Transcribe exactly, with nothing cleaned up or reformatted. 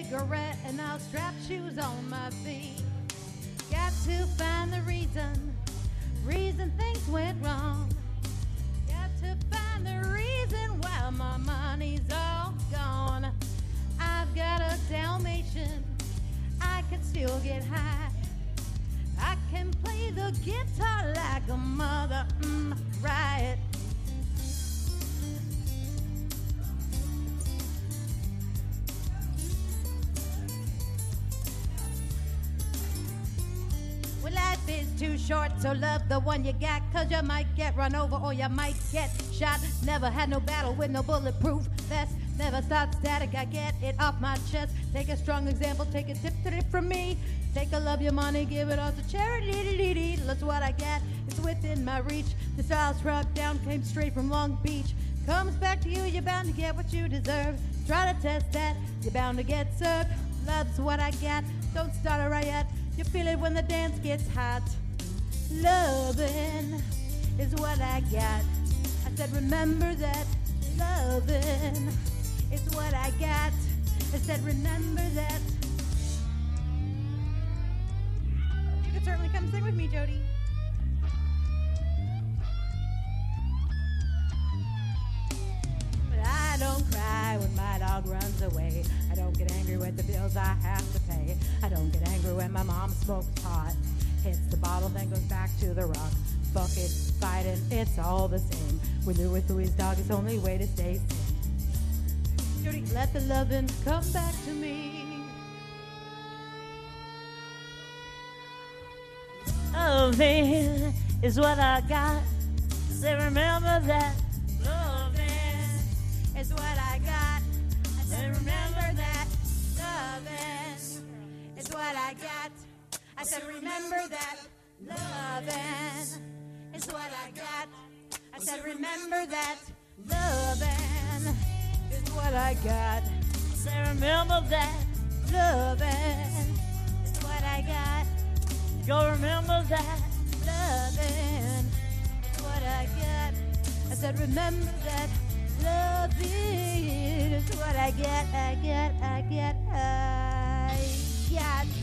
cigarette and I'll strap shoes on my feet. Got to find the reason, reason things went wrong. Got to find the reason why my money's all gone. I've got a Dalmatian, I can still get high. I can play the guitar like a mother, mm, right. Well, life is too short, so love the one you got, cause you might get run over or you might get shot. Never had no battle with no bulletproof vest. Never start static, I get it off my chest. Take a strong example, take a tip to it from me. Take a love your money, give it all to charity. That's what I get, it's within my reach. The style struck down, came straight from Long Beach. Comes back to you, you're bound to get what you deserve. Try to test that, you're bound to get served. Love's what I got, don't start a riot. You feel it when the dance gets hot. Lovin' is what I got. I said remember that. Lovin' is what I got. I said remember that. You can certainly come sing with me, Jody. But I don't cry when my dog runs away. I don't get angry with the bills I have to pay. I don't get angry when my mom smokes pot, hits the bottle, then goes back to the rock. Fuck it, fighting, it's all the same. When you're with Louis' dog, it's the only way to stay sane. Jody, let the lovin' come back to me. Loving is what I got. Say remember that. Lovin' is what I got. I said remember that. Lovin' is what I got. I said remember that. Lovin' is what I got. I said remember that. Lovin' is what I got. Say remember that. Lovin' is what I got. Go remember that. Lovin' is what I got. I said remember that. Lovin' is what I get. I get. I get. I got.